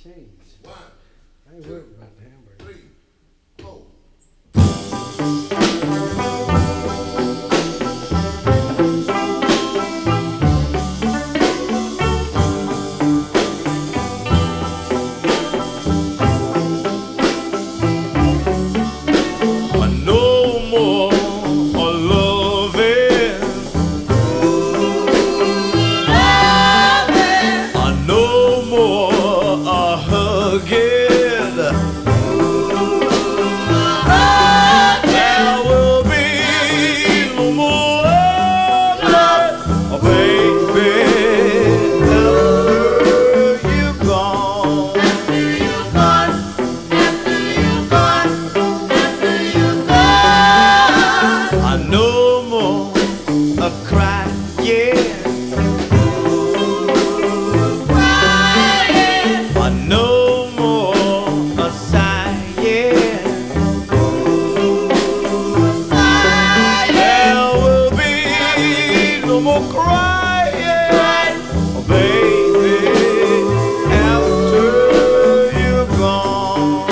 cheese. One, I ain't two, worried about the hamburger. three, four. No more loving, no more hugging. There will be no more loving, baby, after you're gone. No more a crying, no more a sighing. There will be no more crying, baby, after you're gone.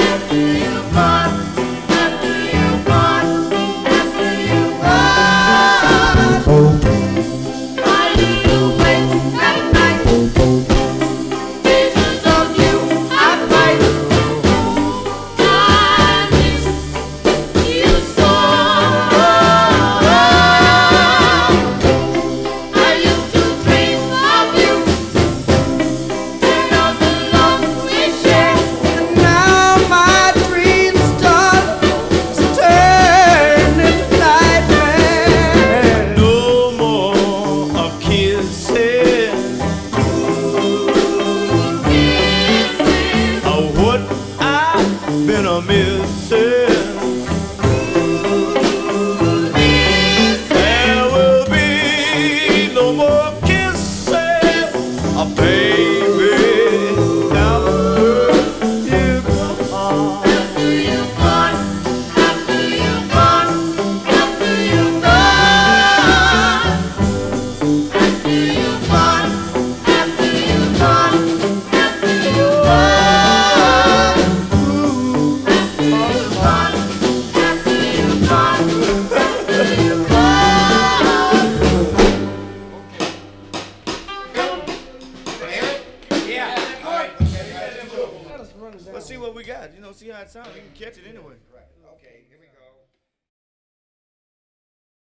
Been a missing.